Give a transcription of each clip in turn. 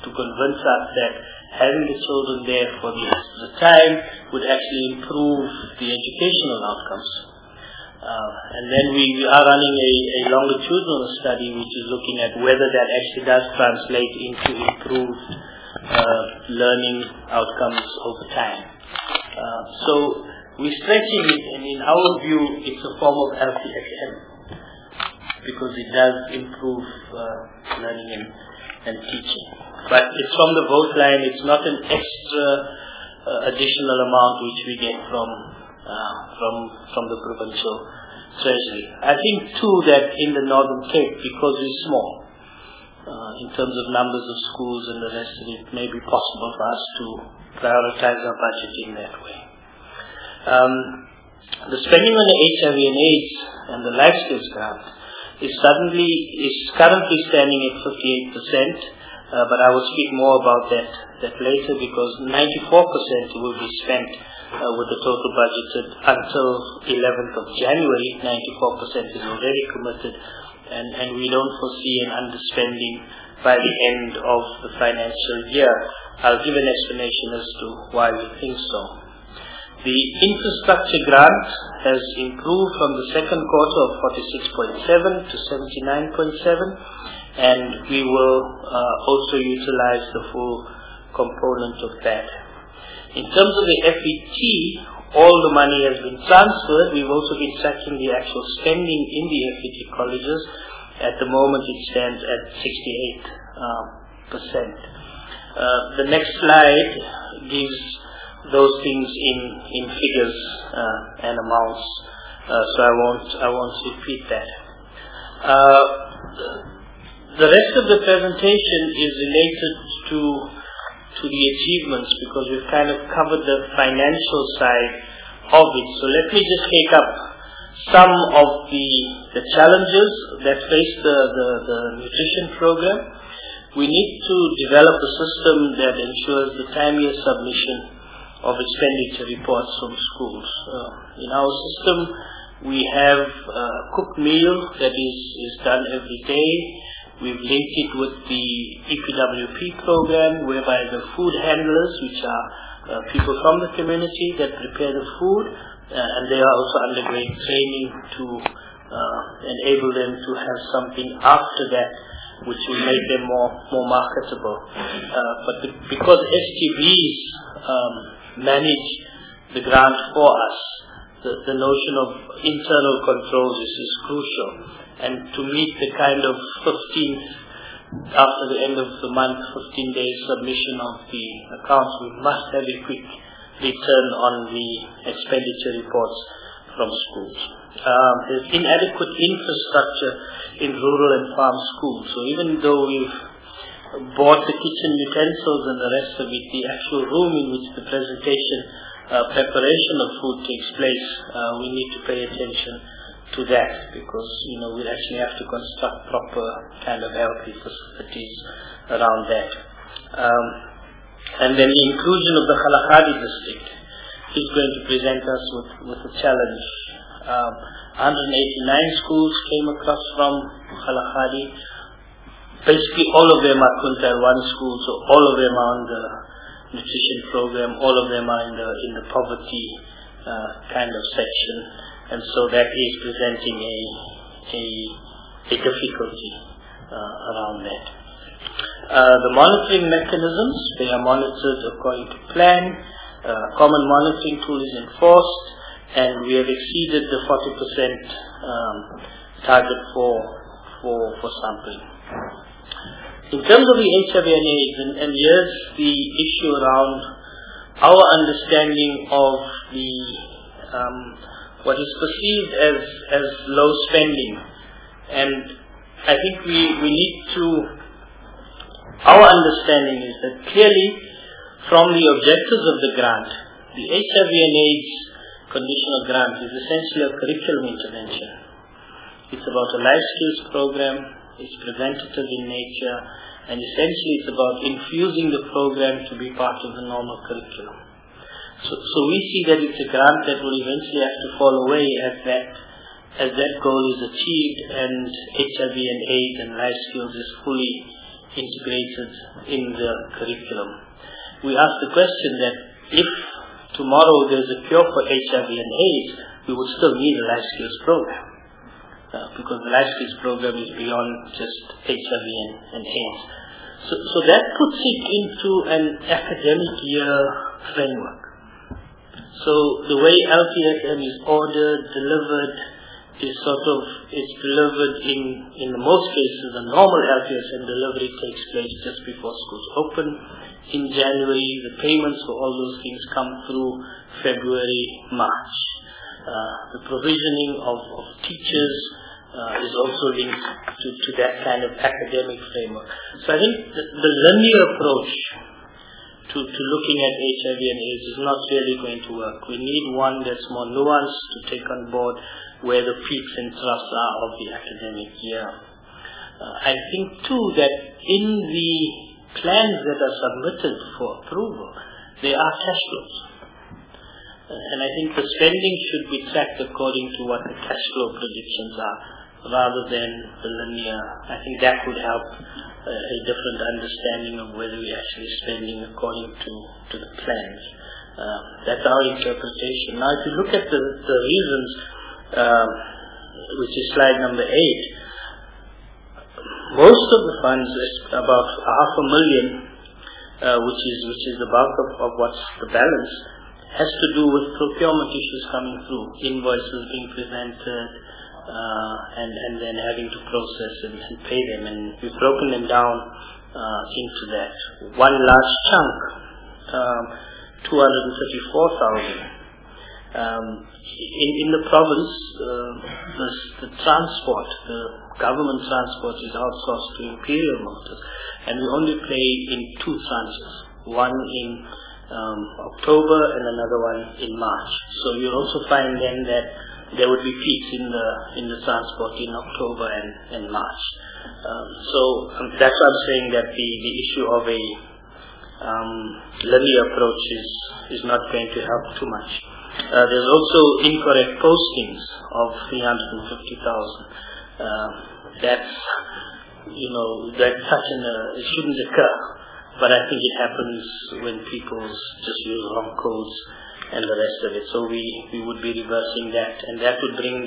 to convince us that having the children there for the time would actually improve the educational outcomes. And then we are running a longitudinal study which is looking at whether that actually does translate into improved learning outcomes over time. So we're stretching it, and in our view it's a form of LTFM because it does improve learning and teaching. But it's from the vote line, it's not an extra additional amount which we get from the provincial treasury. I think too that in the Northern Cape, because we're small, in terms of numbers of schools and the rest of it, it may be possible for us to prioritize our budget in that way. The spending on the HIV and AIDS and the life skills grant is currently standing at 58%. But I will speak more about that later, because 94% will be spent with the total budgeted until 11th of January. 94% is already committed, and we don't foresee an underspending by the end of the financial year. I'll give an explanation as to why we think so. The infrastructure grant has improved from the second quarter of 46.7 to 79.7. And we will also utilize the full component of that. In terms of the FET, all the money has been transferred. We've also been tracking the actual spending in the FET colleges. At the moment it stands at 68%. The next slide gives those things in figures and amounts, so I won't repeat that. The rest of the presentation is related to the achievements, because we've kind of covered the financial side of it. So let me just take up some of the challenges that face the nutrition program. We need to develop a system that ensures the timely submission of expenditure reports from schools. In our system, we have a cooked meal that is done every day. We've linked it with the EPWP program, whereby the food handlers, which are people from the community that prepare the food, and they are also undergoing training to enable them to have something after that which will make them more marketable. But because STBs manage the grant for us, the notion of internal controls is crucial. And to meet the kind of 15th, after the end of the month, 15 days submission of the accounts, we must have a quick return on the expenditure reports from schools. There's inadequate infrastructure in rural and farm schools. So even though we've bought the kitchen utensils and the rest of it, the actual room in which the preparation of food takes place, we need to pay attention to that, because we actually have to construct proper kind of healthy facilities around that. And then the inclusion of the Kgalagadi district is going to present us with a challenge. 189 schools came across from Kgalagadi. Basically all of them are Quintile 1 schools, so all of them are on the nutrition program, all of them are in the poverty kind of section, and so that is presenting a difficulty around that. The monitoring mechanisms, they are monitored according to plan. Common monitoring tool is enforced, and we have exceeded the 40% target for sampling. In terms of the HIV and AIDS, and here's the issue around our understanding of the what is perceived as low spending, and I think we need to. Our understanding is that clearly, from the objectives of the grant, the HIV and AIDS conditional grant is essentially a curriculum intervention. It's about a life skills program. It's preventative in nature, and essentially it's about infusing the program to be part of the normal curriculum. So we see that it's a grant that will eventually have to fall away as that goal is achieved and HIV and AIDS and life skills is fully integrated in the curriculum. We asked the question that if tomorrow there's a cure for HIV and AIDS, we would still need a life skills program. Because the life skills program is beyond just HIV and AIDS. So that puts it into an academic year framework. So the way LTSM is ordered, delivered, is delivered in most cases. A normal LTSM delivery takes place just before schools open in January. The payments for all those things come through February, March. The provisioning of teachers is also linked to that kind of academic framework. So I think the linear approach to looking at HIV and AIDS is not really going to work. We need one that's more nuanced to take on board where the peaks and troughs are of the academic year. I think too that in the plans that are submitted for approval, there are cash flows. And I think the spending should be tracked according to what the cash flow predictions are, rather than the linear. I think that would help a different understanding of whether we're actually spending according to the plans. That's our interpretation. Now, if you look at the reasons, which is slide number 8, most of the funds, about $500,000, which is the bulk of what's the balance, has to do with procurement issues coming through, invoices being presented, and then having to process and pay them, and we've broken them down into that. One large chunk, 234,000. In the province, the transport, the government transport is outsourced to Imperial Motors, and we only pay in 2 tranches, one in October and another one in March. So you'll also find then that there would be peaks in the transport in October and March. That's why I'm saying that the issue of a linear approach is not going to help too much. There's also incorrect postings of 350,000. That's it shouldn't occur, but I think it happens when people just use wrong codes and the rest of it. So we would be reversing that, and that would bring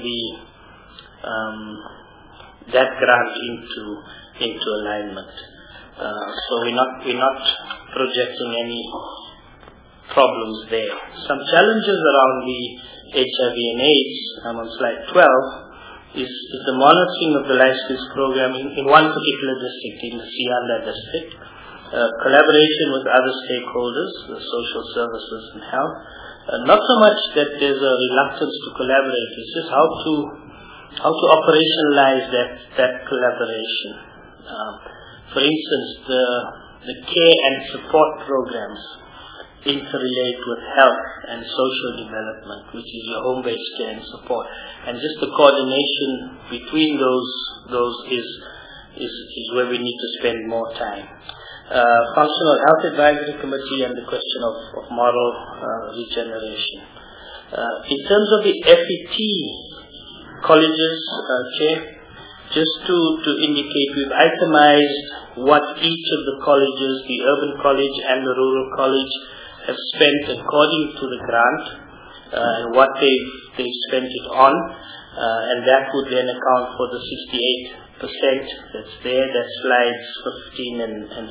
that grant into alignment. So we're not projecting any problems there. Some challenges around the HIV and AIDS, on slide 12, is the monitoring of the life skills program in one particular district, in the Sianda district, collaboration with other stakeholders, the social services and health. Not so much that there's a reluctance to collaborate, it's just how to operationalize that collaboration. For instance, the care and support programs interrelate with health and social development, which is your home-based care and support, and just the coordination between those is where we need to spend more time. Functional Health Advisory Committee and the question of moral regeneration. In terms of the FET colleges, Chair, just to indicate, we've itemized what each of the colleges, the urban college and the rural college, have spent according to the grant, and what they've spent it on, and that would then account for the 68% that's there. That's slides 15 and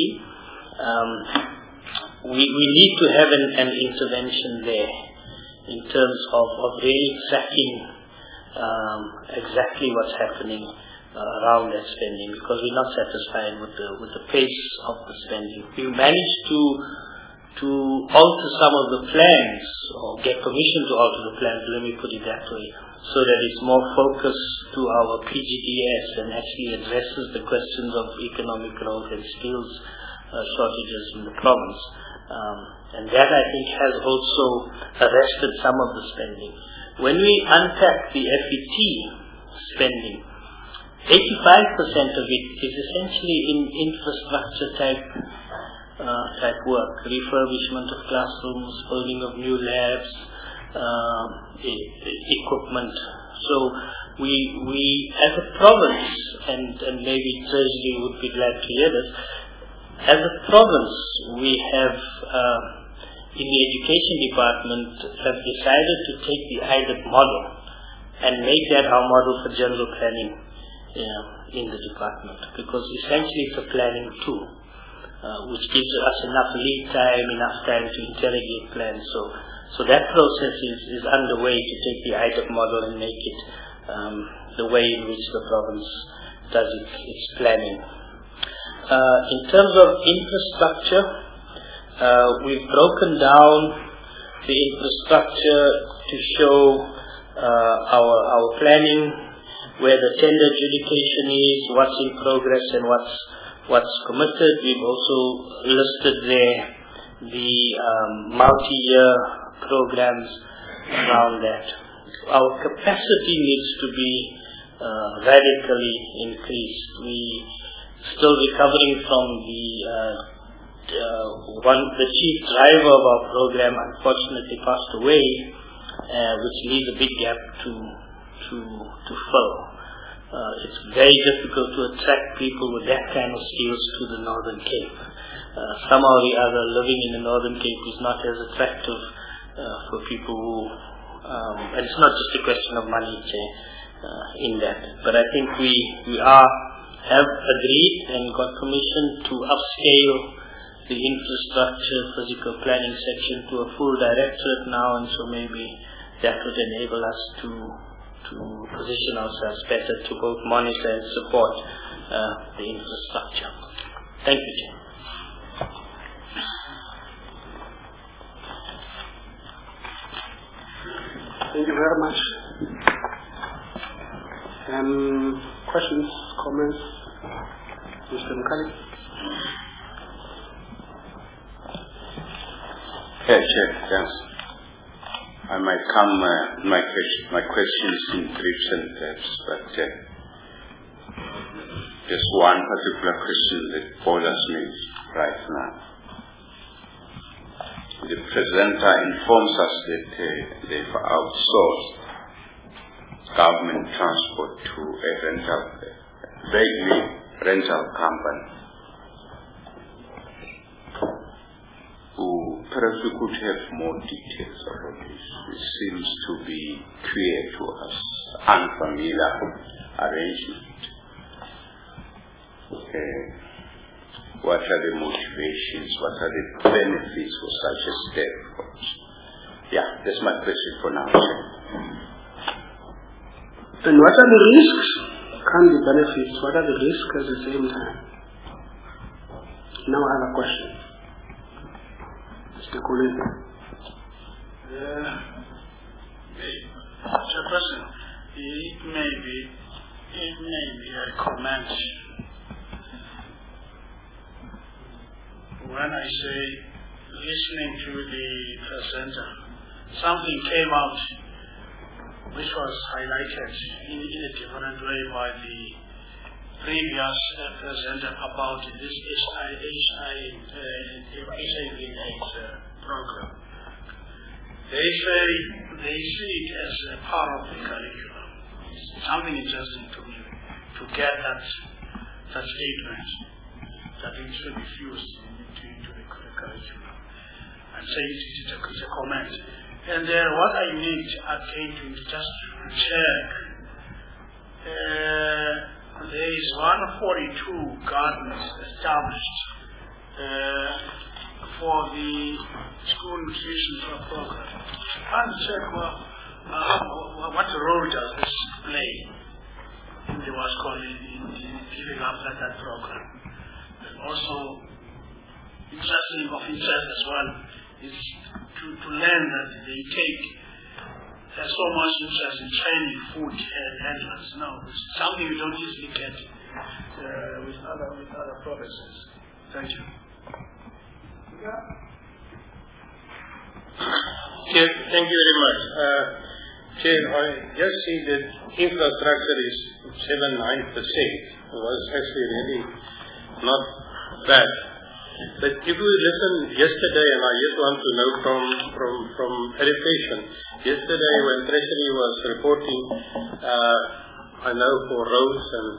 16. We need to have an intervention there in terms of really tracking exactly what's happening around that spending, because we're not satisfied with the pace of the spending. We managed to alter some of the plans, or get permission to alter the plans, let me put it that way, so that it's more focused to our PGDS and actually addresses the questions of economic growth and skills shortages in the province. And that, I think, has also arrested some of the spending. When we unpack the FET spending, 85% of it is essentially in infrastructure type work, refurbishment of classrooms, building of new labs, equipment. So we as a province, and maybe Treasury would be glad to hear this, as a province we have in the education department have decided to take the IDEP model and make that our model for general planning in the department, because essentially it's a planning tool which gives us enough lead time, enough time to interrogate plans. So that process is underway to take the IDEP model and make it the way in which the province does its planning. In terms of infrastructure, we've broken down the infrastructure to show our planning, where the tender adjudication is, what's in progress and what's committed. We've also listed there the multi-year programs around that. Our capacity needs to be radically increased. We still recovering from the chief driver of our program unfortunately passed away, which leaves a big gap to fill. It's very difficult to attract people with that kind of skills to the Northern Cape. Somehow or the other, living in the Northern Cape is not as attractive for people who, and it's not just a question of money in that. But I think we have agreed and got permission to upscale the infrastructure physical planning section to a full directorate now, and so maybe that would enable us to position ourselves better to both monitor and support the infrastructure. Thank you, Chair. Thank you very much. Questions, comments? Mr. Mkali? Chair, yes. I might come, my question is in brief sentences, but just one particular question that bothers me right now. The presenter informs us that they've outsourced government transport to a rental company. Perhaps we could have more details about this. It seems to be clear to us, unfamiliar arrangement. What are the motivations? What are the benefits for such a step? Yeah, that's my question for now. And what are the risks? Can't the benefits? What are the risks at the same time? Now I have a question. Mr. Kulin. Chairperson, it may be a comment. When I say listening to the presenter, something came out which was highlighted in a different way by the previous presenter about this HIV/AIDS program. They say they see it as a part of the curriculum. It's something interesting to me to get that statement that it should be fused into the curriculum. I'm saying it's a comment. And what I need again to just check. There is 142 gardens established for the school nutrition program. And check what role does this play in the what's called in giving up that program. And also, of interest as well is to learn that they take so much interest in training food handlers. No, it's something we don't usually get with other provinces. Thank you. Chair, thank you very much. Chair, I just see that infrastructure is 7-9%. It was actually really not bad. But if we listen yesterday, and I just want to know from education, yesterday when Treasury was reporting I know for roads and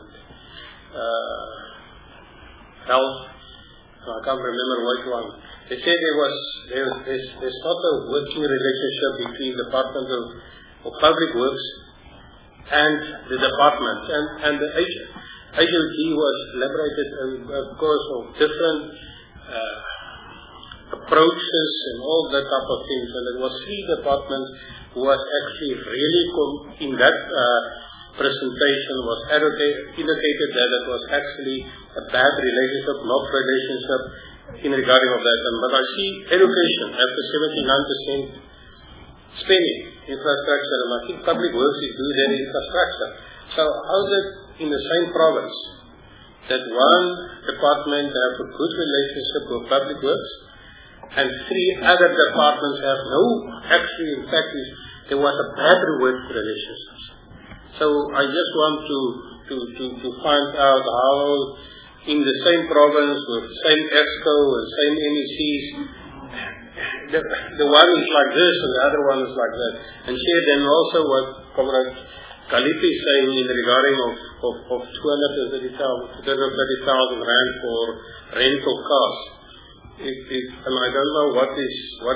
health, I can't remember which one. They said there's not a working relationship between the Department of Public Works and the department. And the HOD was elaborated, of course, of different approaches and all that type of things. And it was 3 departments who was actually really, in that presentation, was indicated that it was actually a bad relationship, not relationship in regarding of that. But I see education after 79% spending infrastructure, and I think public works is doing their infrastructure. So how is it in the same province that one department have a good relationship with public works and 3 other departments have no, actually in fact there was a bad work relationship. So I just want to find out how in the same province with the same EXCO and same NECs, the one is like this and the other one is like that. And here then also what Comrade Kalipi is saying in regarding of 230,000 rand for rental cars. And I don't know what is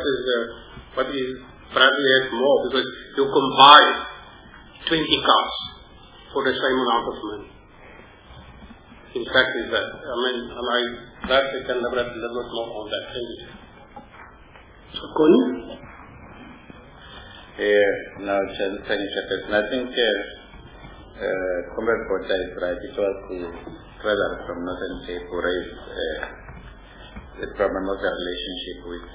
probably has more, because you can buy 20 cars for the same amount of money. In fact, is that. I mean, and I can elaborate a little bit more on that. Thank you. So, Connie? No, thank you, Chairperson. I think Comrade Botha is right. It was the brother from Northern Cape who raised the problem of the relationship with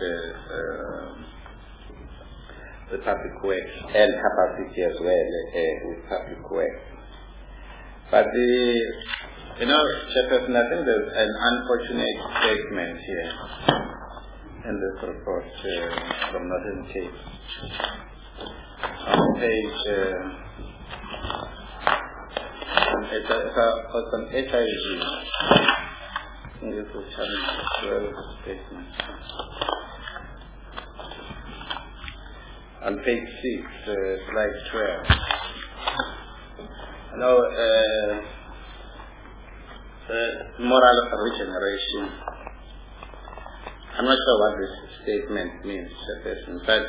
the public works and capacity as well with public works. But Chairperson, I think there's an unfortunate statement here in this report from Northern Cape. On page on HIV. I think this is challenge 12 statement. On page 6, slide 12. Now, moral regeneration. I'm not sure what this statement means, but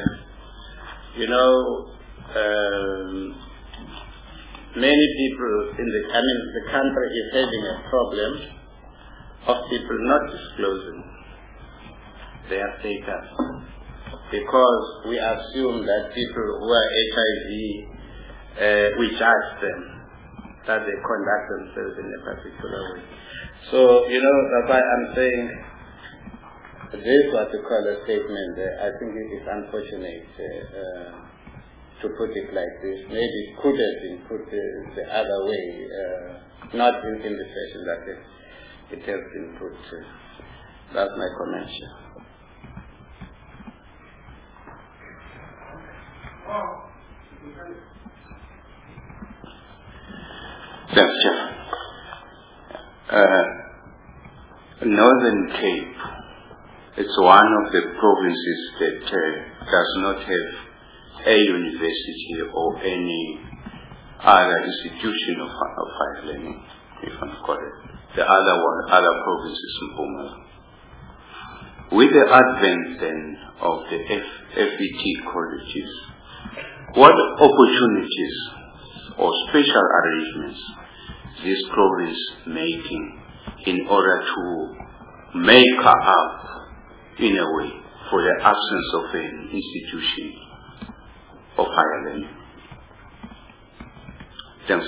many people the country is having a problem of people not disclosing their status, because we assume that people who are HIV, we judge them, that they conduct themselves in a particular way. So, that's why I'm saying this what you call a statement. I think it is unfortunate to put it like this. Maybe it could have been put the other way, not in the fashion that it has been put. That's my comment. Thanks, Chair. Northern Cape is one of the provinces that does not have a university or any other institution of higher learning, if I'm correct. The other provinces in Mpumalanga. With the advent then of the FET colleges, what opportunities or special arrangements this province making in order to make up in a way for the absence of an institution of higher learning? Thanks.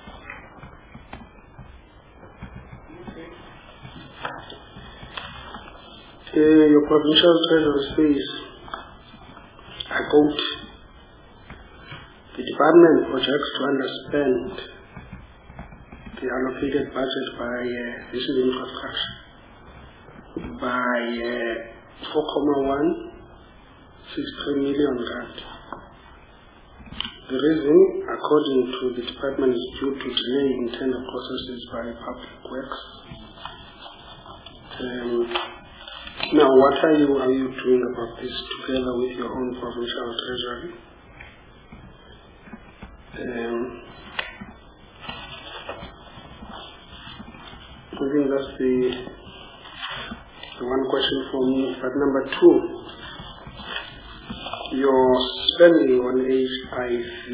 Your provincial treasurer says, I quote, the department projects to underspend the allocated budget by this is infrastructure by 4.163 million rand. The reason, according to the department, is due to delay in tender processes by public works. Now, what are you doing about this together with your own provincial treasury? think that's the one question for me. But number 2, your spending on HIV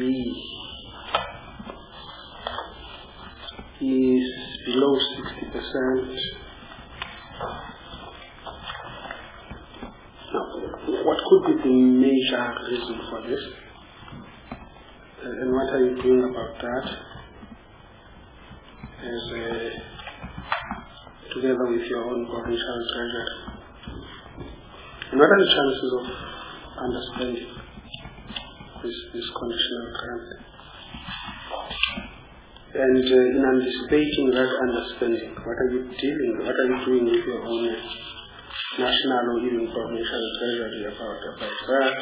is below 60%. Now, what could be the major reason for this? And what are you doing about that? Together with your own provincial treasury. And what are the chances of understanding this conditional grant? And in anticipating that understanding, what are you doing with your own national or even provincial treasury about that?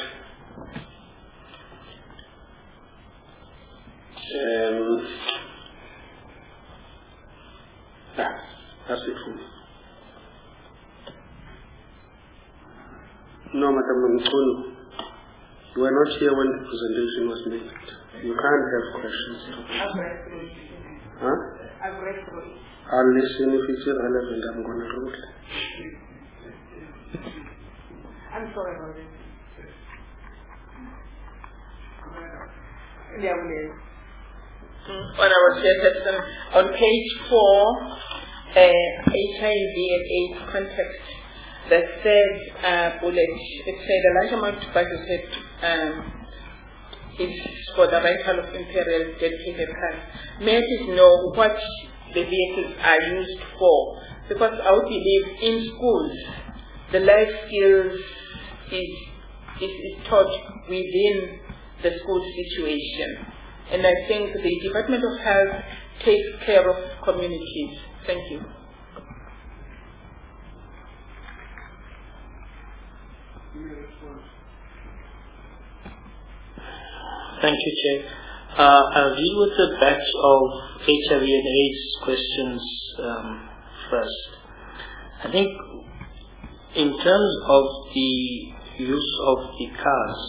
That's it for me. No, Madam Mkunu, you were not here when the presentation was made. You can't have questions. I've read through it. Huh? I've read through it. I'll listen. If it's irrelevant, I'm going to rule. I'm sorry about it. Yeah, please. When I was here, on page 4, HIV and AIDS context, the third bullet, it said a large amount of budget is for the rental of imperial dedicated cars. May I please know what the vehicles are used for? Because I would believe in schools, the life skills is taught within the school situation. And I think the Department of Health takes care of communities. Thank you. Thank you, Chair. I'll deal with the batch of HIV and AIDS questions first. I think in terms of the use of the cars,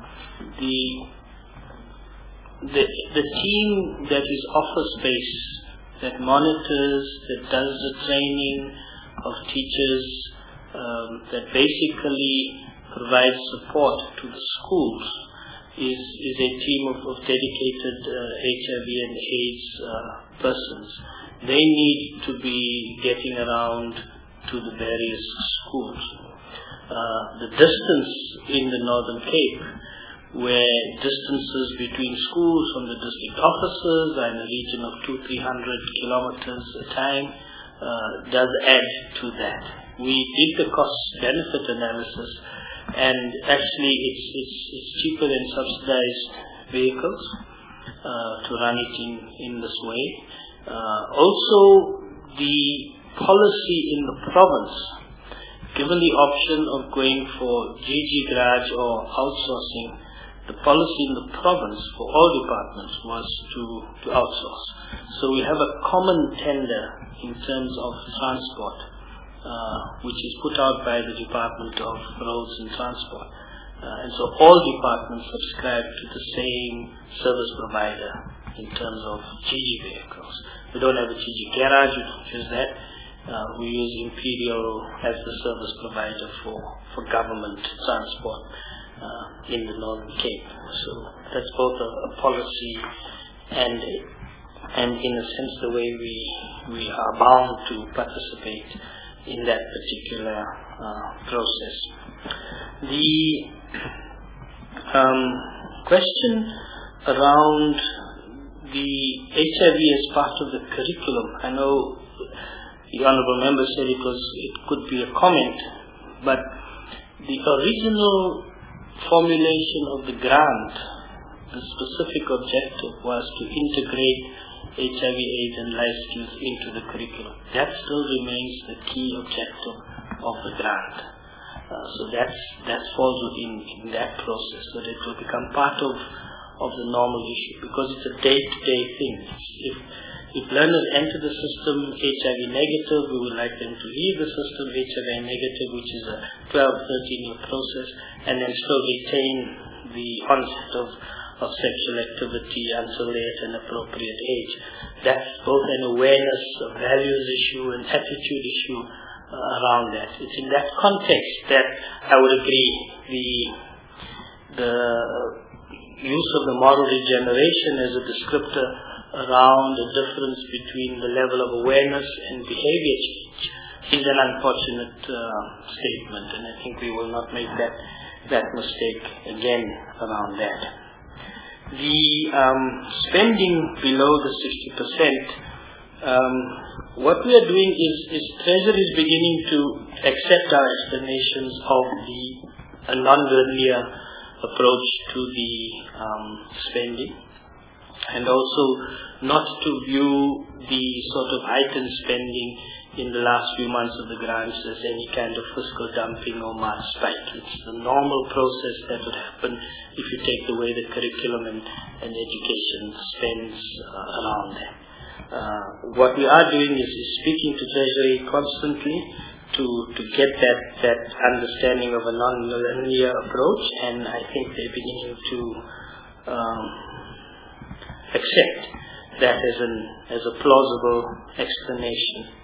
the team that is office-based, that monitors, that does the training of teachers, that basically provides support to the schools, is a team of dedicated HIV and AIDS persons. They need to be getting around to the various schools. The distance in the Northern Cape, where distances between schools from the district offices are in the region of 200-300 kilometers a time, does add to that. We did the cost-benefit analysis, and actually it's cheaper than subsidized vehicles to run it in this way. Also, the policy in the province, given the option of going for GG Garage or outsourcing, the policy in the province for all departments was to outsource. So we have a common tender in terms of transport, which is put out by the Department of Roads and Transport. And so all departments subscribe to the same service provider in terms of GG vehicles. We don't have a GG Garage, we don't use that. We use Imperial as the service provider for government transport in the Northern Cape. So that's both a policy and in a sense the way we are bound to participate in that particular process. The question around the HIV as part of the curriculum, I know the Honourable Member said it could be a comment, but the original formulation of the grant, the specific objective was to integrate HIV/AIDS and life skills into the curriculum. That still remains the key objective of the grant. So that falls within that process, so that it will become part of the normal issue, because it's a day-to-day thing. If learners enter the system HIV negative, we would like them to leave the system HIV negative, which is a 12-13 year process, and then still retain the onset of of sexual activity until they're at an appropriate age. That's both an awareness, a values issue, an attitude issue around that. It's in that context that I would agree the use of the moral regeneration as a descriptor around the difference between the level of awareness and behavior change is an unfortunate statement, and I think we will not make that mistake again around that. The spending below the 60%, what we are doing is Treasury is beginning to accept our explanations of a non-linear approach to the spending, and also not to view the sort of heightened spending in the last few months of the grants as any kind of fiscal dumping or mass spike. It's the normal process that would happen if you take away the curriculum and education spends around that. What we are doing is speaking to Treasury constantly to get that understanding of a non-linear approach, and I think they're beginning to accept that as a plausible explanation.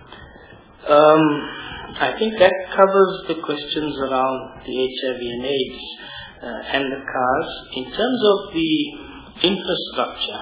I think that covers the questions around the HIV and AIDS and the cars. In terms of the infrastructure,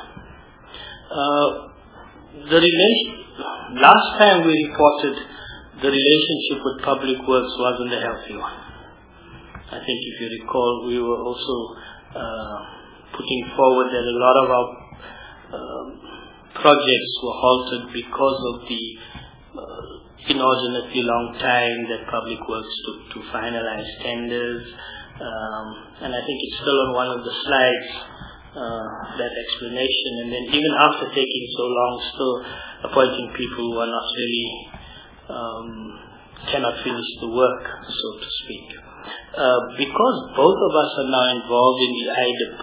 last time we reported the relationship with public works wasn't a healthy one. I think if you recall, we were also putting forward that a lot of our projects were halted because of the inordinately long time that public works took to finalize tenders, and I think it's still on one of the slides, that explanation. And then even after taking so long, still appointing people who are not really cannot finish the work, so to speak. Because both of us are now involved in the IDIP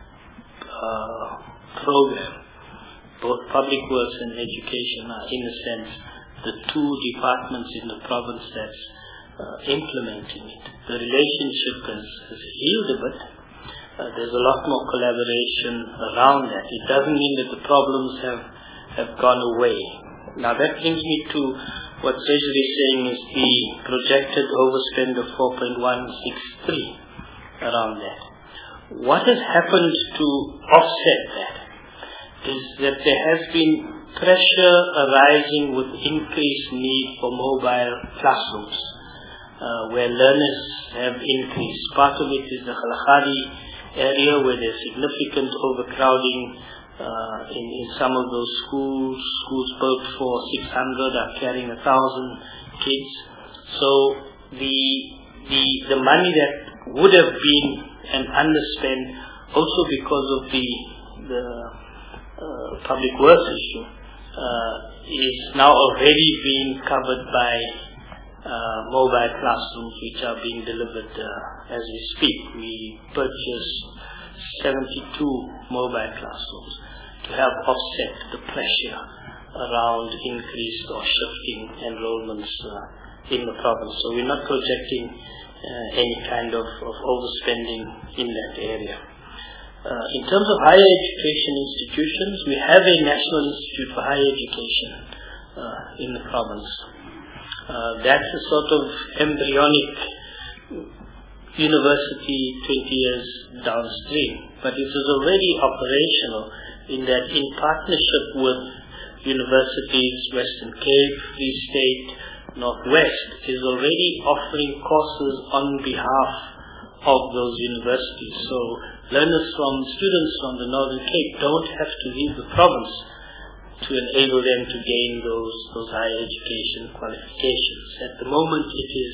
program, both public works and education are, in a sense, the two departments in the province that's implementing it. The relationship has healed a bit. There's a lot more collaboration around that. It doesn't mean that the problems have gone away. Now that brings me to what Treasury is saying is the projected overspend of 4.163 around that. What has happened to offset that is that there has been pressure arising with increased need for mobile classrooms, where learners have increased. Part of it is the Khalkhali area, where there's significant overcrowding in some of those schools. Schools built for 600 are carrying 1,000 kids. So the money that would have been an underspend, also because of the public works issue, is now already being covered by mobile classrooms which are being delivered as we speak. We purchased 72 mobile classrooms to help offset the pressure around increased or shifting enrollments in the province. So we're not projecting any kind of overspending in that area. In terms of higher education institutions, we have a National Institute for Higher Education in the province. That's a sort of embryonic university 20 years downstream, but it is already operational in that, in partnership with universities, Western Cape, Free State, Northwest, is already offering courses on behalf of those universities. So students from the Northern Cape don't have to leave the province to enable them to gain those higher education qualifications. At the moment it is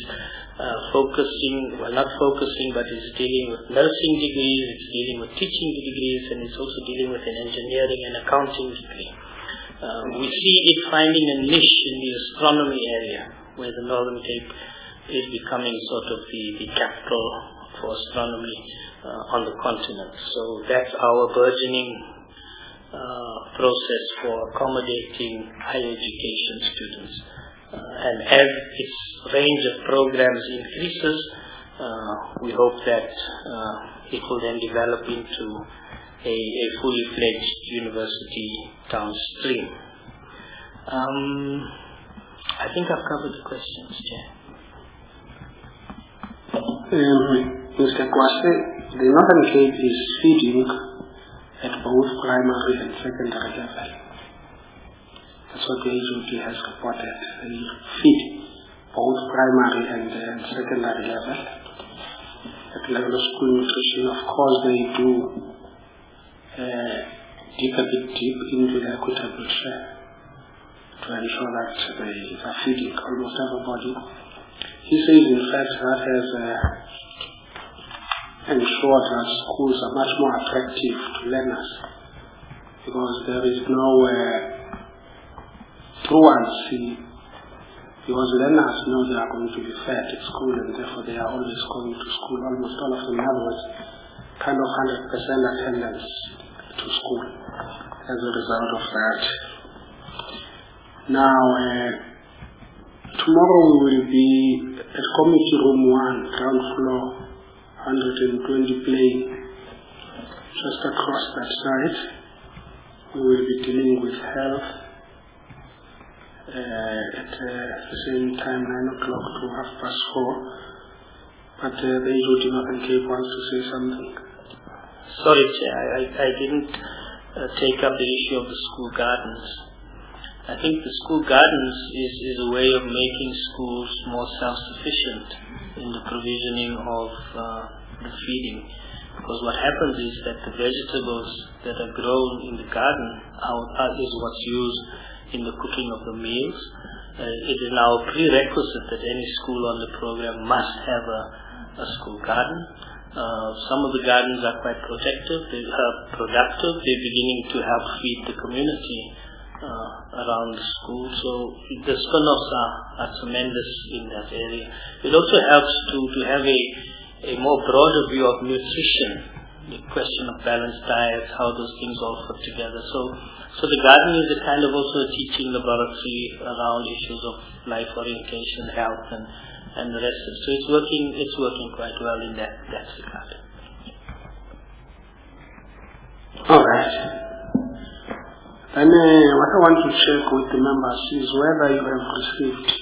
but it's dealing with nursing degrees, it's dealing with teaching degrees, and it's also dealing with an engineering and accounting degree. We see it finding a niche in the astronomy area, where the Northern Cape is becoming sort of the capital for astronomy on the continent. So that's our burgeoning process for accommodating higher education students. And as its range of programs increases, we hope that it will then develop into a fully fledged university downstream. I think I've covered the questions, Chair. Mr. Kwase, the Northern Cape is feeding at both primary and secondary level. That's what the HOD has reported. They feed both primary and secondary level. At level of school nutrition, of course, they do dig a bit deep into the equitable share to ensure that they are feeding almost everybody. He says, in fact, that has ensured that schools are much more attractive to learners because there is no truancy, because learners know they are going to be fed at school and therefore they are always going to school, almost all of them. In other words, kind of 100% attendance to school as a result of that. Now, tomorrow we will be at Committee Room 1, ground floor, 120 plane, just across that side. We will be dealing with health at the same time, 9 o'clock to 4:30. But the HOD Northern Cape wants to say something. Sorry, Chair, I didn't take up the issue of the school gardens. I think the school gardens is a way of making schools more self-sufficient in the provisioning of the feeding. Because what happens is that the vegetables that are grown in the garden is what's used in the cooking of the meals. It is now a prerequisite that any school on the program must have a school garden. Some of the gardens are quite productive. They're beginning to help feed the community around the school. So the spin-offs are tremendous in that area. It also helps to have a more broader view of nutrition, the question of balanced diets, how those things all fit together. So the garden is a kind of also a teaching laboratory around issues of life orientation, health, and the rest of it. So it's working quite well in that regard. All right. And what I want to check with the members is whether you have received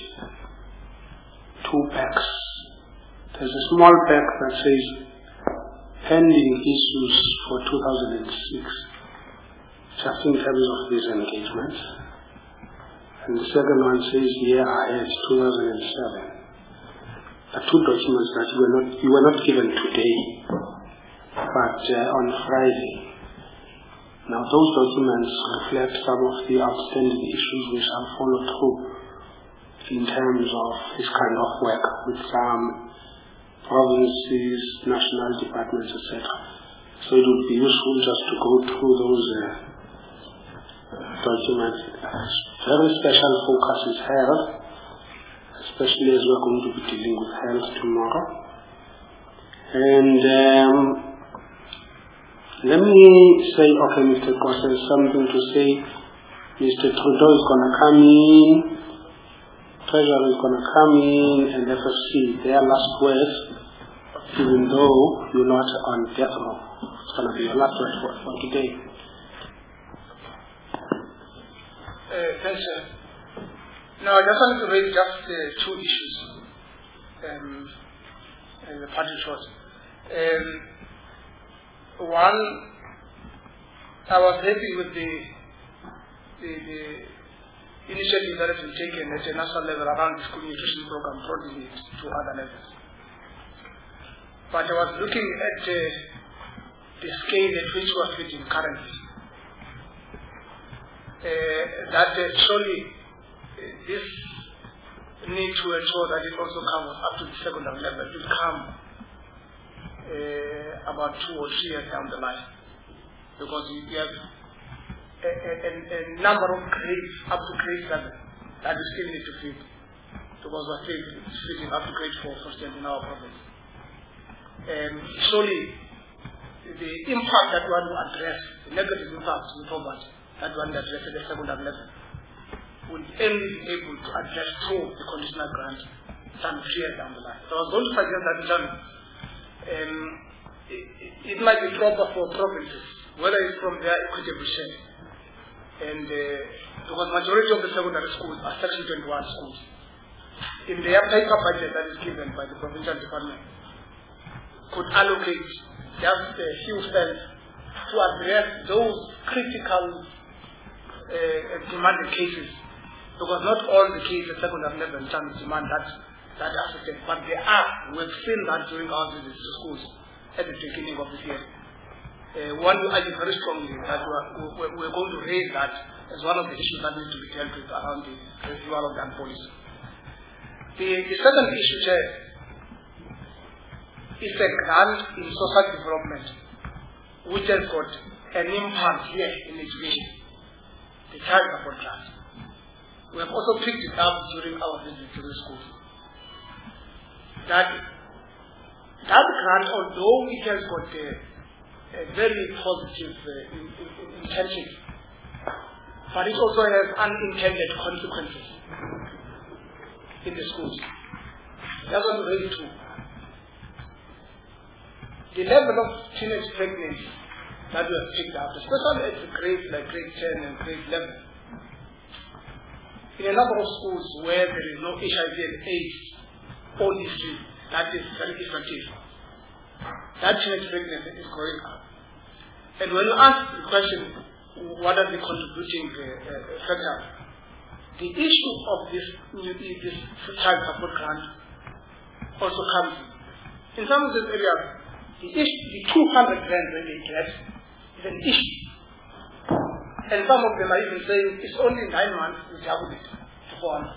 2 packs. There's a small pack that says pending issues for 2006, just in terms of these engagements. And the second one says year ahead, 2007. The 2 documents that you were not given today, but on Friday. Now those documents reflect some of the outstanding issues we shall follow through in terms of this kind of work with some provinces, national departments, etc. So it would be useful just to go through those documents. Very special focus is health, especially as we're going to be dealing with health tomorrow. And let me say, okay, Mr. Kosa has something to say. Mr. Trudeau is going to come in, Treasurer is going to come in, and FFC, their last words, even though you're not on death row. It's going to be your last word for today. Thanks, sir. No, I just wanted to raise just 2 issues in the party short. One, I was happy with the initiative that has been taken at a national level around the school nutrition program, broadening it to other levels. But I was looking at the scale at which we are feeding currently. That surely this need to ensure that it also comes up to the secondary level will come about 2 or 3 years down the line, because we have a number of grades up to grade 7 that we still need to feed, because we're still feeding up to grade 4, for instance, in our province. Surely the impact that we want to address, the negative impacts in poverty that we want to address at the secondary level, will only be able to address through the conditional grant some 3 years down the line. So I was going to suggest that it might be proper for provinces whether it's from their equitable share. And because majority of the secondary schools are Section 21 schools. In their paper budget that is given by the provincial department, could allocate just a few cents to address those critical demanded cases. Because not all the cases at secondary level can demand that assistance, but they are. We've seen that during our visits to schools at the beginning of this year. One will argue very strongly that we're going to raise that as one of the issues that needs to be dealt with around the renewal of that policy. The second issue, Chair, is a grant in social development, which has got an impact here in education, the child support grant. We have also picked it up during our visit to the schools. That grant, although it has got a very positive intention, but it also has unintended consequences in the schools. That's what we're ready to. The level of teenage pregnancy that we have picked up, especially at the grade like grade 10 and grade 11, in a number of schools where there is no HIV and AIDS policy that is very effective, that teenage pregnancy is growing up. And when you ask the question, what are the contributing factors, the issue of this child support grant also comes in. In some of these areas, the 200 grants that they get is an issue. And some of them are even saying it's only 9 months to double it to 400.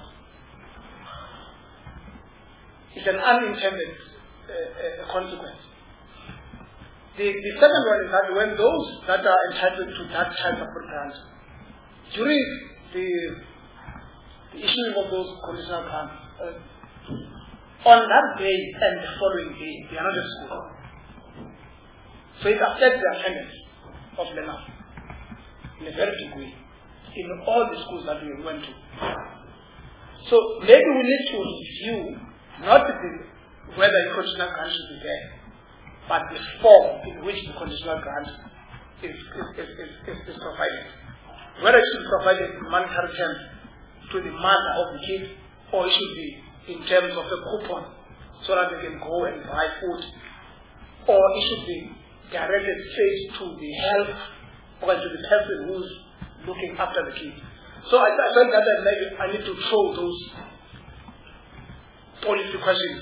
It's an unintended consequence. The second one is that when those that are entitled to that type of grant, during the issuing of those conditional grants, on that day and the following day, they are not at school. So it affects the attendance of learners in a very big way in all the schools that we went to. So maybe we need to review not whether a conditional grant should be there, but the form in which the conditional grant is provided. Whether it should be provided in monetary terms to the mother of the kid, or it should be in terms of a coupon so that they can go and buy food, or it should be directed straight to the health or to the person who's looking after the kid. So I felt that I need to throw those policy questions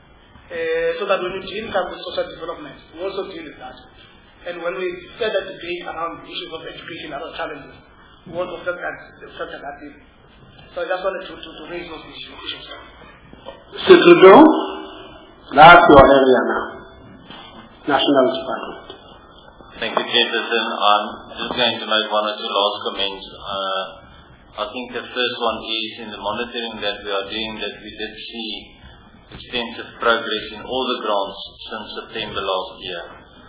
so that when we deal with social development, we also deal with that. And when we get that debate around the issues of education and other challenges, we also factor that in. So I just wanted to raise those issues. Mr. Trudeau, that's your area now. National Department. Thank you, Chairperson. I'm just going to make one or two last comments. I think the first one is in the monitoring that we are doing that we did see extensive progress in all the grants since September last year.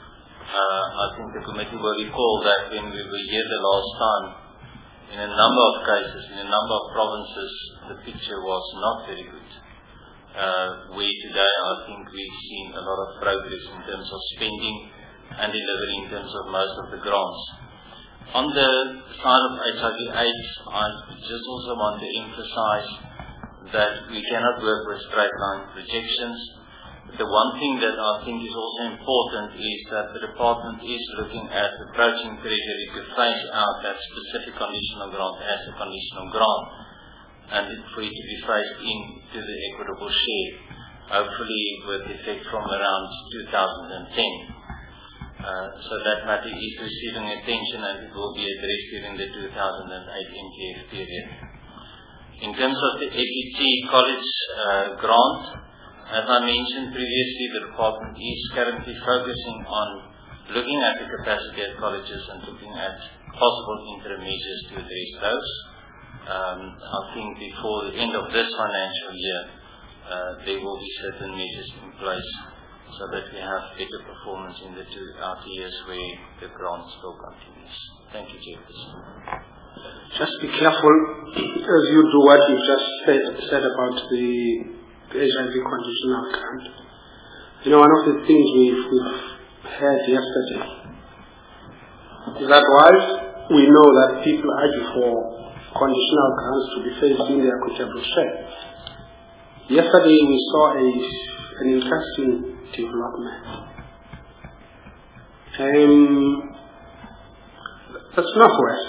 I think the committee will recall that when we were here the last time, in a number of cases, in a number of provinces, the picture was not very good. Where today I think we've seen a lot of progress in terms of spending and delivery in terms of most of the grants. On the side of HIV/AIDS, I just also want to emphasize that we cannot work with straight line projections. The one thing that I think is also important is that the department is looking at approaching Treasury to phase out that specific conditional grant as a conditional grant, and for it to be phased into the equitable share, hopefully with effect from around 2010. So that matter is receiving attention and it will be addressed during the 2008 MTF period. In terms of the FET college grant, as I mentioned previously, the department is currently focusing on looking at the capacity at colleges and looking at possible interim measures to address those. I think before the end of this financial year, there will be certain measures in place so that we have better performance in the 2 outer years where the grant still continues. Thank you, Chairperson. Just be careful as you do what you just said about the HIV conditional grant. You know, one of the things we've heard yesterday is that while we know that people argue for conditional grants to be phased in the equitable share, yesterday we saw an interesting development. That's Northwest.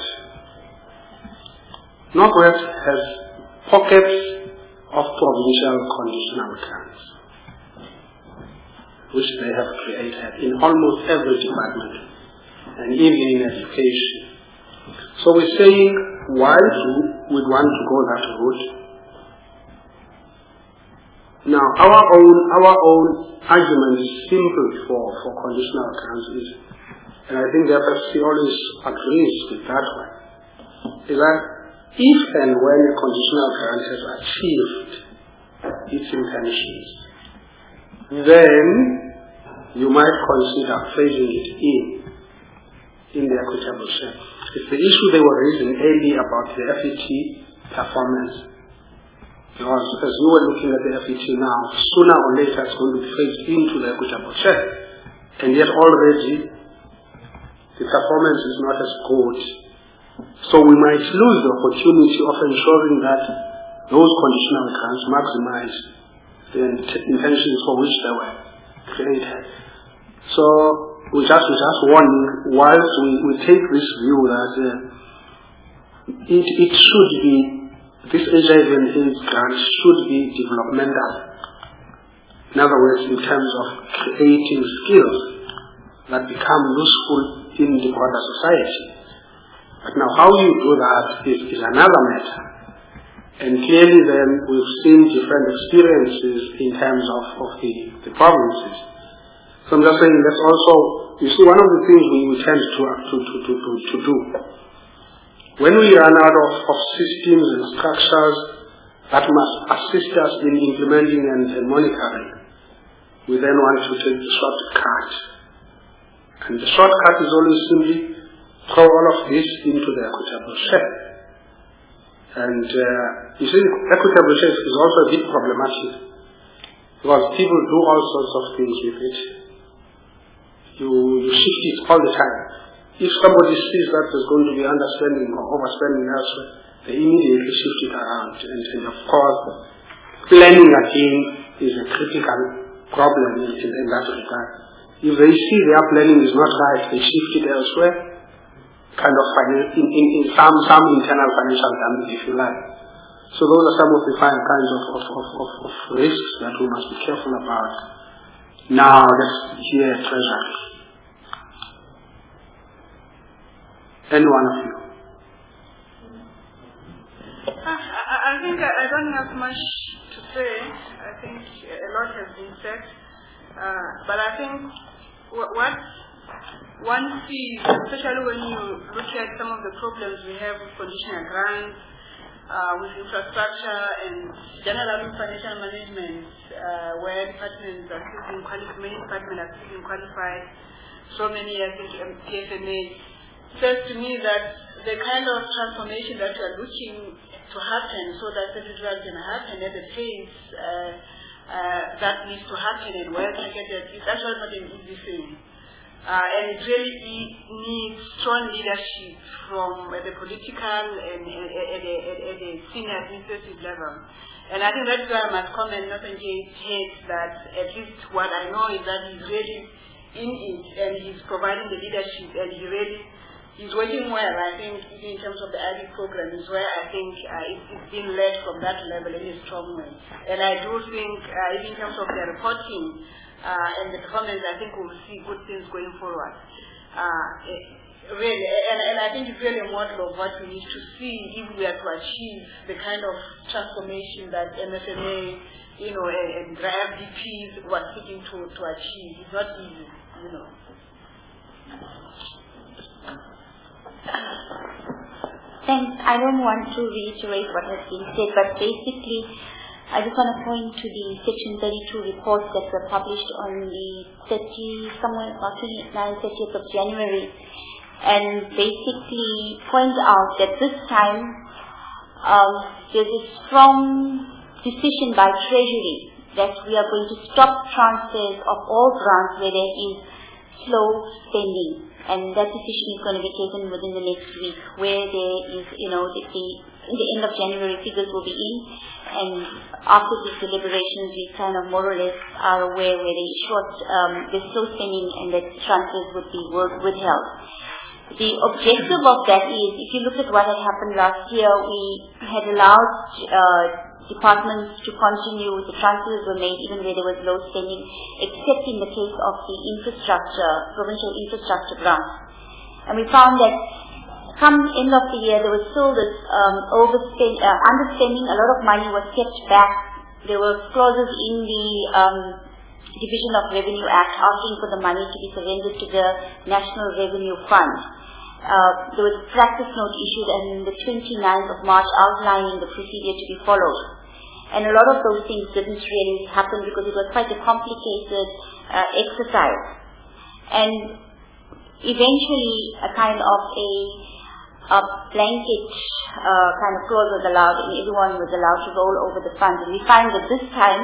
Northwest has pockets of provincial conditional grants, which they have created in almost every department, and even in education. So we're saying, why we'd want to go that route? Now, our own argument is simple for conditional grants is, and I think the FFC always agrees with that one, is that if and when a conditional grant has achieved its intentions, then you might consider phasing it in the equitable share. It's the issue they were raising earlier about the FET performance. Because as you were looking at the FET now, sooner or later it's going to be phased into the equitable share. And yet already the performance is not as good. So we might lose the opportunity of ensuring that those conditional grants maximize the intentions for which they were created. So we just warning, whilst we take this view that it should be, this HIV and AIDS grant should be developmental. In other words, in terms of creating skills that become useful in the broader society. But now how you do that is another matter. And clearly then we've seen different experiences in terms of the provinces. So I'm just saying let's also, you see, one of the things we tend to do, when we run out of systems and structures that must assist us in implementing and monitoring, we then want to take the shortcut. And the shortcut is always simply throw all of this into the equitable share. And you see, equitable share is also a bit problematic because people do all sorts of things with it. You shift it all the time. If somebody sees that there's going to be underspending or overspending elsewhere, they immediately shift it around. And of course, planning again is a critical problem in that regard. If they see their planning is not right, they shift it elsewhere, kind of in some internal financial damage, if you like. So those are some of the kinds of risks that we must be careful about. Now let's hear Treasury. Any one of you? I think I don't have much to say. I think a lot has been said. But I think what one sees, especially when you look at some of the problems we have with conditional grants, with infrastructure and general financial management, where departments are still being qualified, many departments are still being qualified, so many, I think, PFMA, says to me that the kind of transformation that we are looking to happen so that the result can happen at the pace that needs to happen and well targeted is actually not an easy thing. And it really needs strong leadership from the political and at a senior administrative level. And I think that's why I must comment, not engage head, that at least what I know is that he's really in it and he's providing the leadership and he's working well. I think in terms of the IB program is where I think it's been led from that level in a strong way. And I do think even in terms of the reporting and the performance, I think we'll see good things going forward. Really, and I think it's really a model of what we need to see if we are to achieve the kind of transformation that MFMA, and FDPs were seeking to achieve. It's not easy, Thanks. I don't want to reiterate what has been said, but basically, I just want to point to the Section 32 reports that were published on the 30th of January, and basically point out that this time there's a strong decision by Treasury that we are going to stop transfers of all grants where there is slow spending. And that decision is going to be taken within the next week, where there is, the end of January figures will be in, and after these deliberations we kind of more or less are aware where there's slow spending and that transfers would be withheld. The objective of that is, if you look at what had happened last year, we had allowed departments to continue, the transfers were made even where there was low spending, except in the case of the provincial infrastructure grants. And we found that come end of the year, there was still this underspending. A lot of money was kept back. There were clauses in the Division of Revenue Act asking for the money to be surrendered to the National Revenue Fund. There was a practice note issued on the 29th of March outlining the procedure to be followed. And a lot of those things didn't really happen because it was quite a complicated exercise. And eventually a kind of a blanket kind of clause was allowed, and everyone was allowed to roll over the funds. And we find that this time,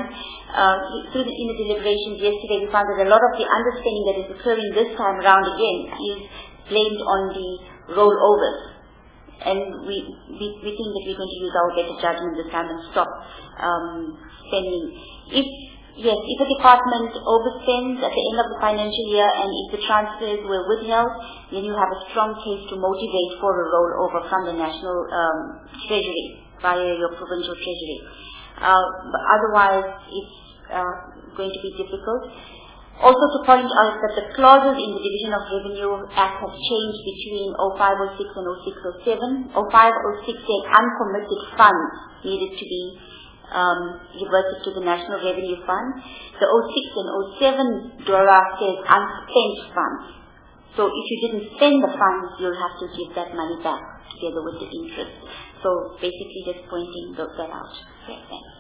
in the deliberations yesterday, we found that a lot of the understanding that is occurring this time around again is blamed on the rollovers. And we think that we're going to use our better judgment this time and stop spending. If a department overspends at the end of the financial year and if the transfers were withheld, then you have a strong case to motivate for a rollover from the national treasury via your provincial treasury. But otherwise, it's going to be difficult. Also to point out that the clauses in the Division of Revenue Act have changed between 0506 and 0607. 0506 said uncommitted funds needed to be reverted to the National Revenue Fund. The 06 and 07 DORA says unspent funds. So if you didn't spend the funds, you'll have to give that money back together with the interest. So basically just pointing that out. Okay, thanks.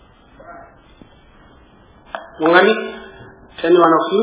Mungani, any one of you?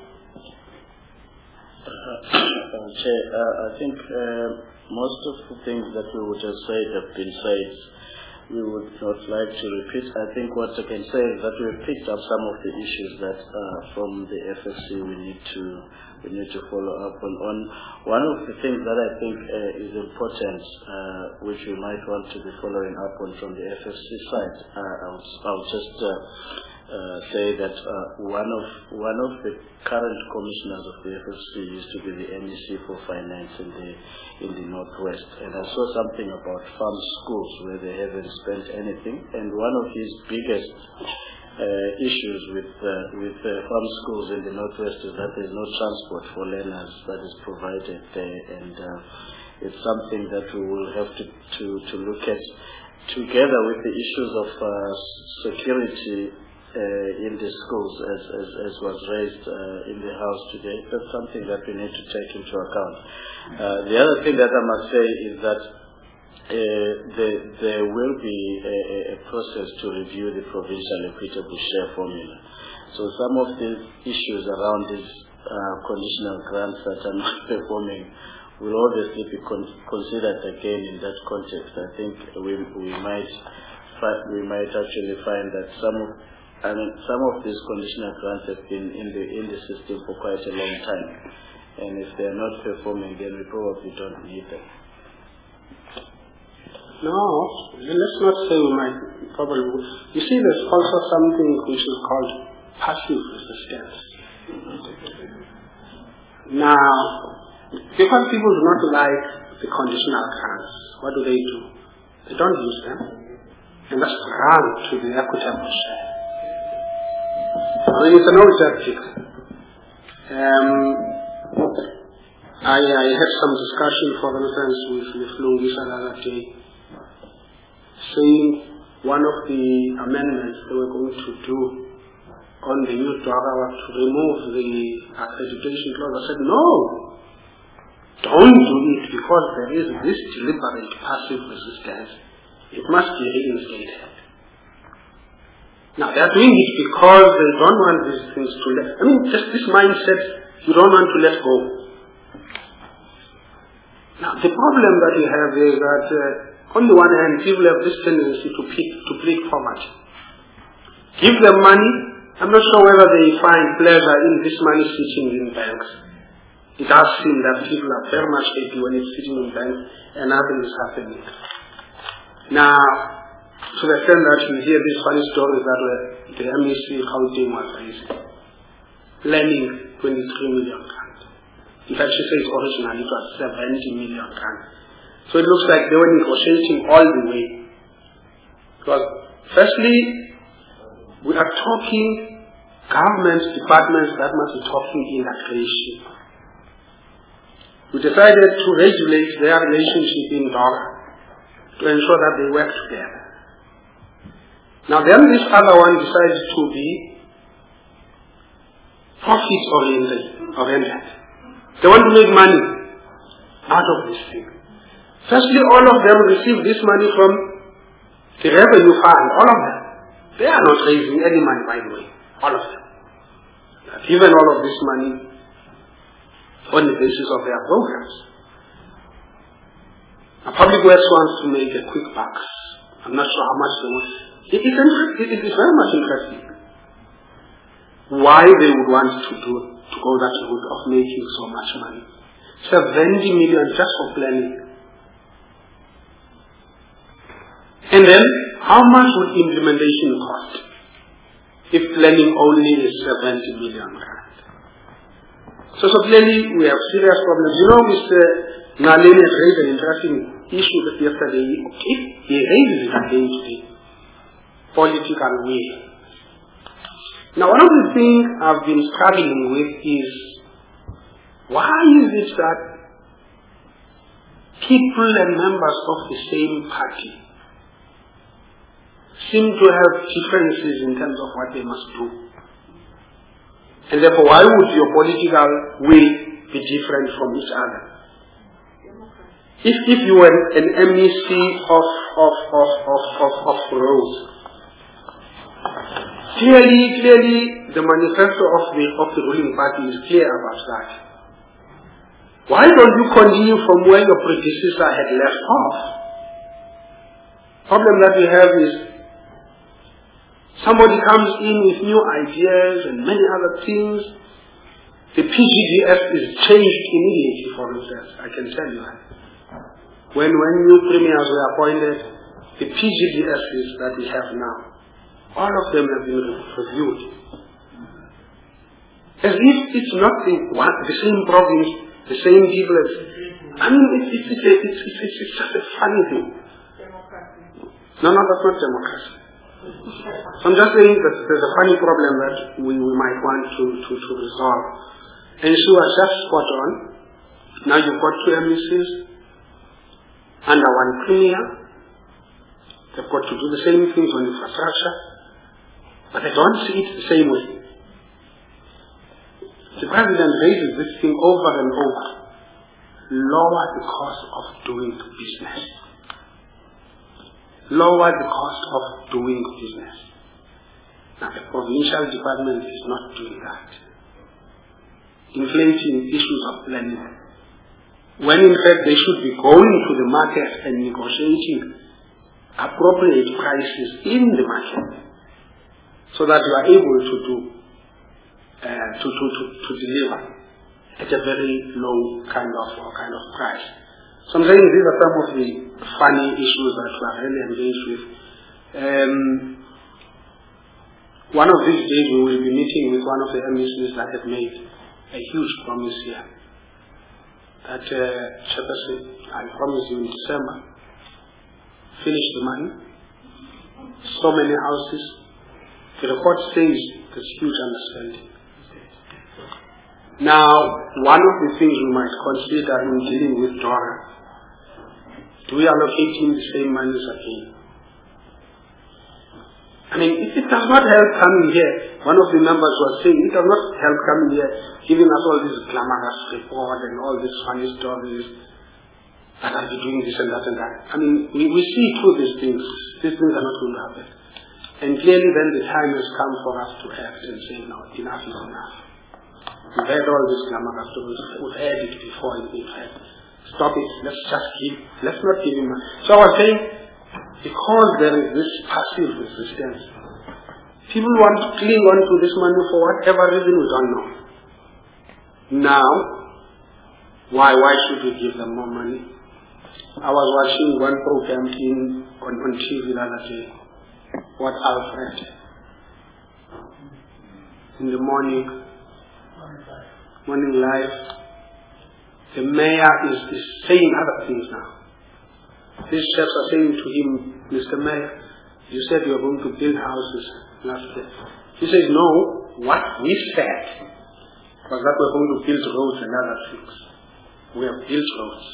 Chair, I think most of the things that we would have said have been said. We would not like to repeat. I think what I can say is that we've picked up some of the issues that from the FFC we need to follow up on. One of the things that I think is important, which we might want to be following up on from the FFC side, I'll just say that one of the current commissioners of the FFC used to be the MEC for finance in the Northwest, and I saw something about farm schools where they haven't spent anything, and one of his biggest issues with farm schools in the Northwest is that there's no transport for learners that is provided there, and it's something that we will have to look at together with the issues of security in the schools as was raised in the House today. That's something that we need to take into account. The other thing that I must say is that there will be a process to review the provincial equitable share formula. So some of these issues around these conditional grants that are not performing will obviously be considered again in that context. I think we might actually find that some of these conditional grants have been in the system for quite a long time, and if they are not performing, then we probably don't need them. No, let's not say we might probably. You see, there's also something which is called passive resistance. Now, because people do not like the conditional grants, what do? They don't use them, and that's run to the equitable share. I mean, it's an objective. I had some discussion, for instance, with Lungisa the other day, saying one of the amendments they were going to do on the new DORA was to remove the accreditation clause. I said, no, don't do it, because there is this deliberate passive resistance. It must be reinstated. Now, they are doing it because they don't want these things to just this mindset, you don't want to let go. Now, the problem that you have is that, on the one hand, people have this tendency to plead poverty. Give them money. I'm not sure whether they find pleasure in this money sitting in banks. it does seem that people are very much happy when it's sitting in bank and nothing is happening. Now, to the extent that you hear these funny stories that the MEC Gauteng was raising, lending 23 million rand. In fact, she says originally it was 70 million rand. So it looks like they were negotiating all the way. Because firstly, we are talking government departments that must be talking integration. We decided to regulate their relationship in Doha to ensure that they work together. Now then this other one decides to be profit-oriented. They want to make money out of this thing. Firstly, all of them receive this money from the revenue fund, all of them. They are not raising any money, by the way, all of them. They are given all of this money on the basis of their programs. Now, Public Works wants to make a quick buck. I'm not sure how much they want. It is very much interesting why they would want to go that route of making so much money. 70 million just for planning. And then, how much would implementation cost if planning only is 70 million rand? So clearly, we have serious problems. You know, Mr. Nalini raised an interesting issue yesterday. He raises it again today. Political will. Now, one of the things I've been struggling with is, why is it that people and members of the same party seem to have differences in terms of what they must do? And therefore, why would your political will be different from each other? If you were an MEC of roads, clearly the manifesto of the ruling party is clear about that. Why don't you continue from where your predecessor had left off? Problem that we have is somebody comes in with new ideas and many other things. The PGDF is changed immediately, for instance. I can tell you that. When new premiers were appointed, the PGDFs that we have now, all of them have been reviewed. As if it's not the same province, the same people. I mean, it's just a funny thing. No, that's not democracy. I'm just saying that there's a funny problem that we might want to resolve. And she was just spot on. Now you've got two MECs under one premier. They've got to do the same things on infrastructure, but they don't see it the same way. The president raises this thing over and over. Lower the cost of doing business. Lower the cost of doing business. Now, the provincial department is not doing that. Inflating issues of planning. When in fact they should be going to the market and negotiating appropriate prices in the market, so that you are able to deliver at a very low kind of price. So I'm saying these are some of the funny issues that we are really engaged with. One of these days we will be meeting with one of the MECs that have made a huge promise here. That Chairperson, I promise you in December, finish the money. So many houses. The report says there's huge understanding. Now, one of the things we might consider in dealing with Dora, do we allocate him the same monies again? I mean, it does not help coming here. One of the members was saying, it does not help coming here, giving us all this glamorous report and all these funny stories that I'll be doing this and that and that. I mean, we see through these things. These things are not going to happen. And clearly then the time has come for us to act and say, no, enough is enough. We've had all this glamorous stories. We've had it before in fact. Stop it. Let's not give him money. So I was saying, because there is this passive resistance, people want to cling on to this money for whatever reason we don't know. Now, Why should we give them more money? I was watching one program on TV the other day. What Alfred? In the morning live, the mayor is saying other things now. These chefs are saying to him, Mr. Mayor, you said you were going to build houses last year. He says, no, what we said was that we're going to build roads and other things. We have built roads.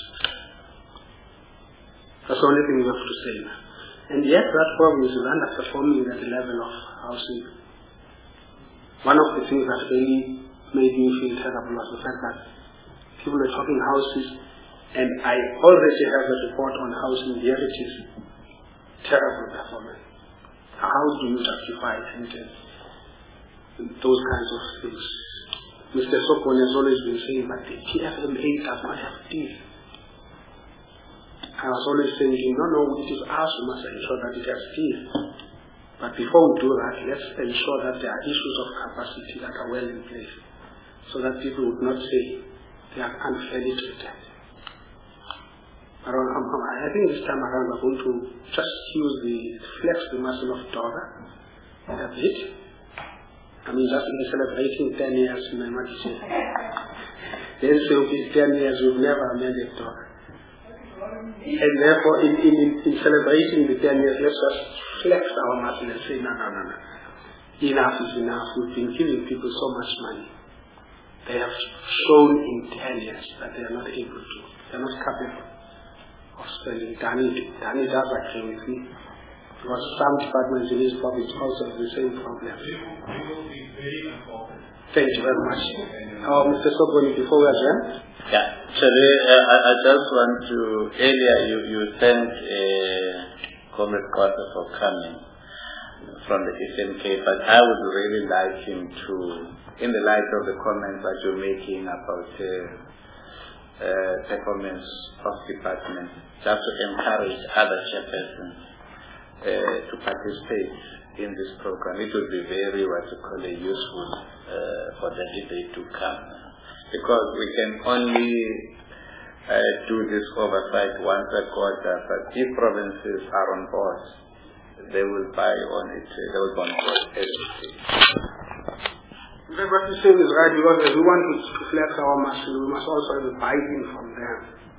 That's the only thing we have to say now. And yet that province is underperforming at the level of housing. One of the things that really made me feel terrible was the fact that people are talking houses, and I already have a report on housing. Here it is. Terrible performance. How do you justify those kinds of things? Mr. Sokon has always been saying that the TFMA does not have teeth. I was always saying, no, it is us who must ensure that it has teeth. But before we do that, let's ensure that there are issues of capacity that are well in place, so that people would not say they are unfairly treated. I think this time around we're going to just flex the muscle of Dora a bit. I mean, just in celebrating 10 years, what you say. Then say, okay, 10 years, we've never amended Dora. And therefore, in celebrating the 10 years, let's just flex our muscle and say, no. Enough is enough. We've been giving people so much money. They have shown in 10 years that they are not able to. They are not capable of spending. Danny does agree with me. Because some departments in his province also have the same problem. Thank you very much. Mr. Soboni, before we adjourn? Yeah, actually, I just want to, earlier you thanked Comrade Carter for coming from the SNK, but I would really like him to, in the light of the comments that you're making about performance of department, just to encourage other chairpersons to participate in this program. It will be very, useful for the debate to come. Because we can only do this oversight once a quarter, but if provinces are on board, they will buy on it, they will buy on board everything. What you're saying is right, because if we want to flex our muscle, we must also have a buy-in from them.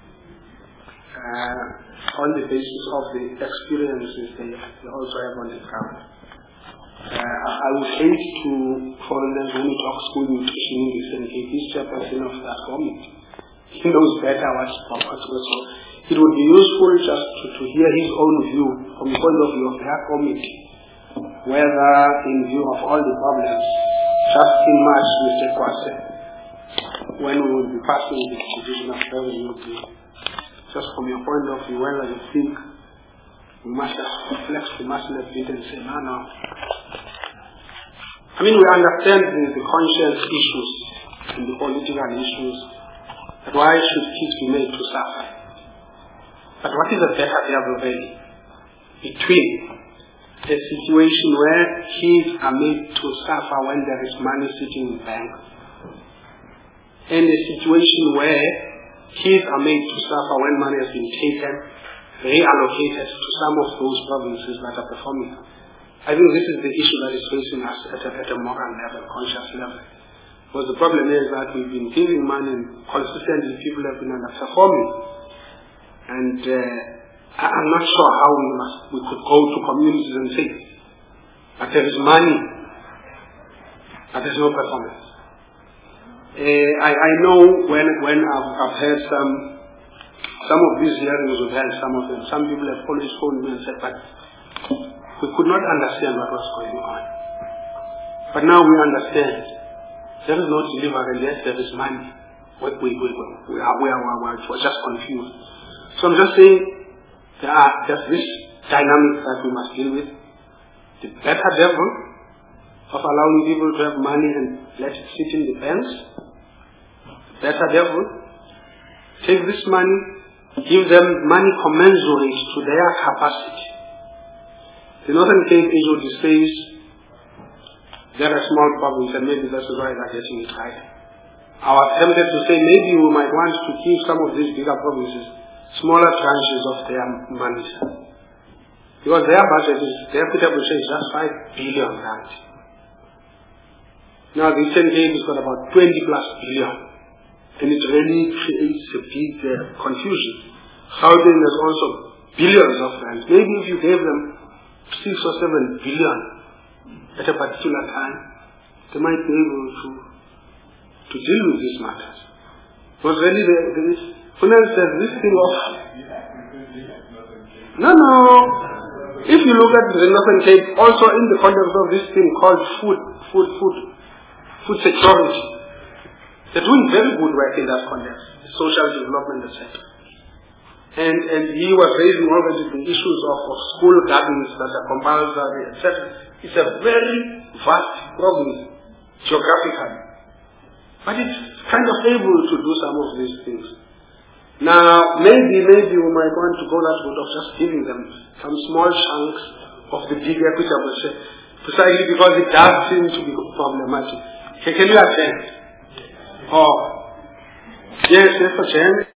On the basis of the experiences they also have on the ground. I would hate to, for instance, when we talk school nutrition in the SNK, he's chairperson of that committee. He knows better what's proper. So it would be useful just to hear his own view from the point of view of their committee, whether in view of all the problems, just in March, Mr. Kwase, when we will be passing the division of revenue bill, just from your point of view, whether you think we must flex the muscle a bit and say, no. I mean, we understand the conscience issues and the political issues, but why should kids be made to suffer? But what is a better level really between a situation where kids are made to suffer when there is money sitting in the bank and a situation where kids are made to suffer when money has been taken, reallocated to some of those provinces that are performing? I think this is the issue that is facing us at a moral level, conscious level. Because the problem is that we've been giving money and consistently people have been underperforming. And I'm not sure how we could go to communities and say that there is money, but there's no performance. I know when I've heard some of these hearings, we've had some of them, some people have always phoned me and said, but we could not understand what was going on. But now we understand. There is no delivery, yes, there is money. We are just confused. So I'm just saying, there's this dynamic that we must deal with. The better devil of allowing people to have money and let it sit in the banks. The better devil, take this money, give them money commensurate to their capacity. The Northern Cape HOD says they're a small province and maybe that's why they're getting it right. I was tempted to say maybe we might want to give some of these bigger provinces smaller tranches of their money. Because their budget is, their equitable share is just 5 billion rand. Now the Eastern Cape has got about 20 plus billion. And it really creates a big confusion. Gauteng has also billions of rands. Maybe if you gave them 6 or 7 billion at a particular time, they might be able to deal with these matters. Because really there is, for instance, this thing of... No. If you look at the Northern Cape, also in the context of this thing called food security, they're doing very good work in that context, social development, etc. And he was raising already the issues of school gardens that are compulsory, etc. It's a very vast province geographically. But it's kind of able to do some of these things. Now, maybe we might want to go that route of just giving them some small chunks of the big equitable share, precisely because it does seem to be problematic. Can you attend? Oh, yes, Mr. Chairman.